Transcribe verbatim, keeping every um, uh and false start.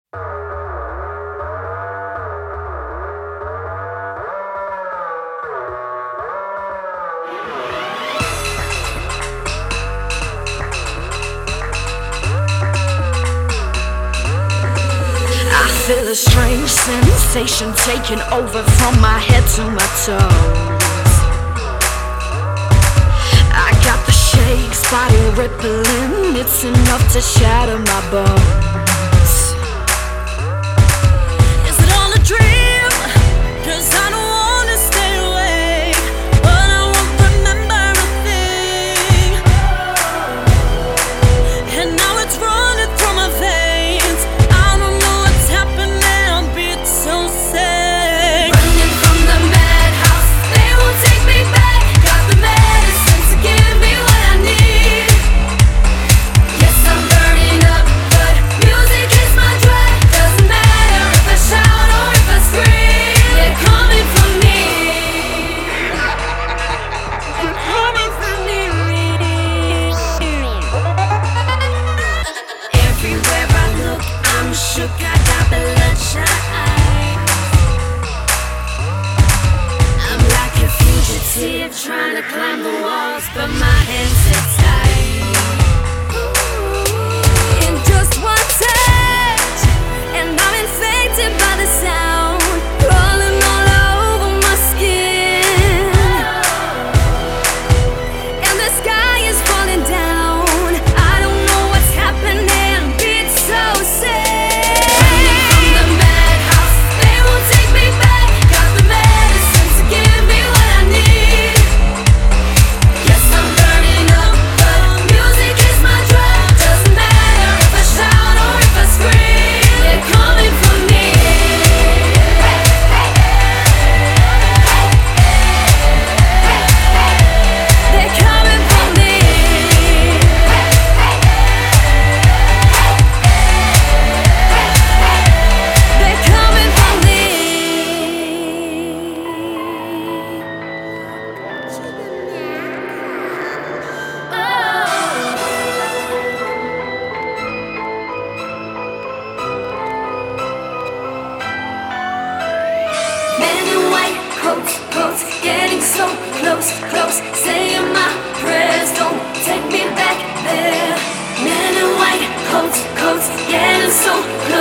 I feel a strange sensation taking over from my head to my toes. I got the shakes, body rippling. It's enough to shatter my bones. Is it all a dream? 'Cause I don't wanna stay awake, but I won't remember a thing. And now it's running through my veins. I don't know what's happening, I'm beat so sick. Running from the madhouse, they won't take me back. Got the medicine to give me what I need. Yes, I'm burning up, but music is my drug. Doesn't matter if I shout or if I scream. They're coming for me. They're coming for me. Everywhere I look, I'm shook. I got bloodshot eyes. I'm like a fugitive trying to climb the walls, but my hands are tied. In just one touch, and I'm infected by the sound, crawling all over my skin. And the sky is falling down. I don't know what's happening, beat so sick. Running from the madhouse, they won't take me back. Got the medicine to give me what I need. Yes, I'm burning up, but music is my drug. Doesn't matter if I shout or if I scream. They're coming for me. They're coming for me. They're coming for me. Men in white coats, coats, getting so close, close, saying my prayers, don't take me back there. Men in white coats, coats, getting so close.